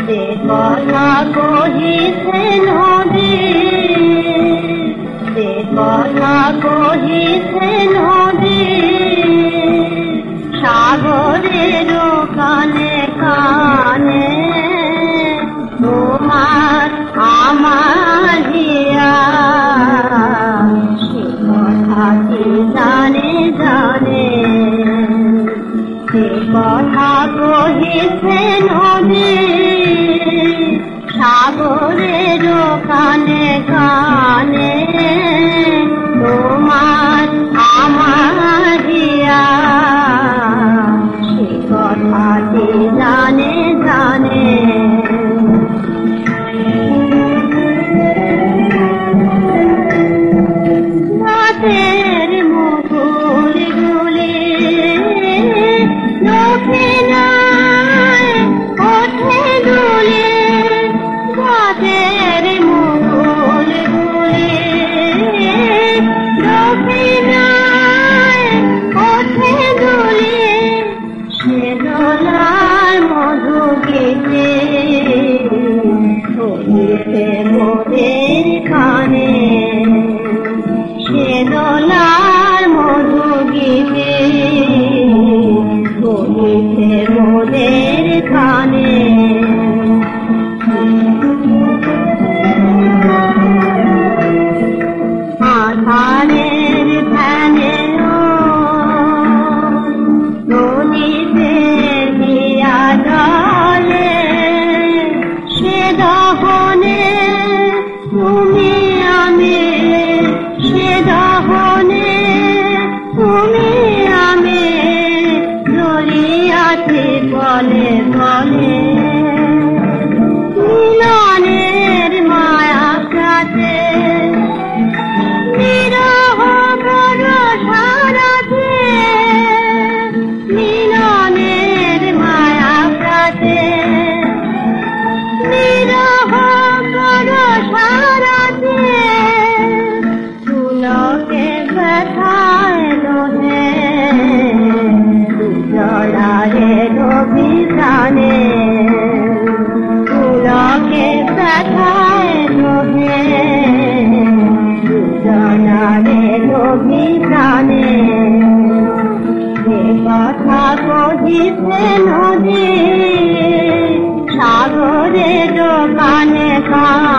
যে কথা কহিছে নদী, যে কথা কহিছে নদী, সাগরের কানে কানে তোমার আমার হিয়া, সে কথা কি জানে জানে, সে কথা কহিছে নদী, সাগরের কানে কানে তোমার আমার হিয়া, সে কথা কি জানে জানে। রাতের মধুর গুলি দক্ষিণায় ওঠে দুলে, রাতের মধুর গুলি দক্ষিণায় ওঠে দুলে, সে দোলার মধু গীতে শোনিতে মোদের কানে, সে দোলার মধু গীতে শোনিতে মোদের কানে। আধারের ধ্যানে নদীতে দিয়া জলে, সে দহনে তুমি আমি, সে দহনে তুমি আমি জড়িয়াছি বলে বলে, মিলনের মায়া কাছে বিরহ ভরসারাতে, মিলনের মায়া কাছে বিরহ ভরসারাতে, পুলকে ব্যথায় লোহে জড়ারে অভিযানে, পুলকে ব্যথায় লোহে জড়ারে অভিযানে, যে কথা কহিছে নদী, সাগরের কানে কানে